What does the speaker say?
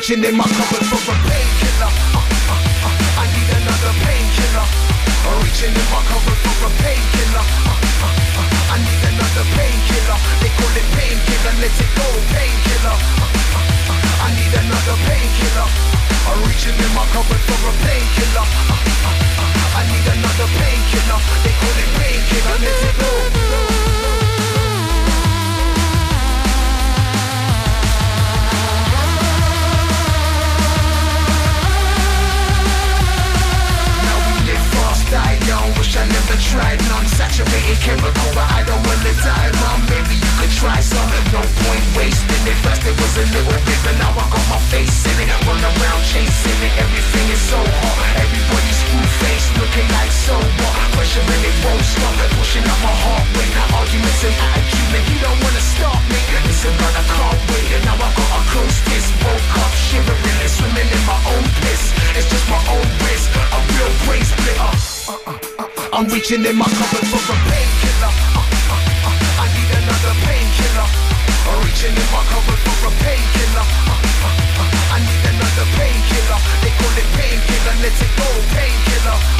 reaching in my cupboard for a painkiller. I need another painkiller. Reaching in my cupboard for a painkiller. I need another painkiller. They call it painkiller, let it go, painkiller. I need another painkiller. Reaching in my cupboard for a painkiller. I need another painkiller. They call it painkiller, let it go. Die young, wish I never tried none. Saturated chemical, but I don't wanna die long. Maybe you could try some, and no point wasting it. First it was a little bit, but now I got my face in it. Run around chasing it, everything is so hot. Everybody's screw-faced, looking like so what? Pressure and it won't stop, pushing up my heart rate. Now arguments and attitude, and you don't wanna stop me. Listen, but I can't wait, and now I got a close fist. Woke up shivering and swimming in my own piss. It's just my own risk, a real brain splitter. I'm reaching in my cupboard for a painkiller. I need another painkiller. Reaching in my cupboard for a painkiller. I need another painkiller. They call it painkiller, let it go, painkiller.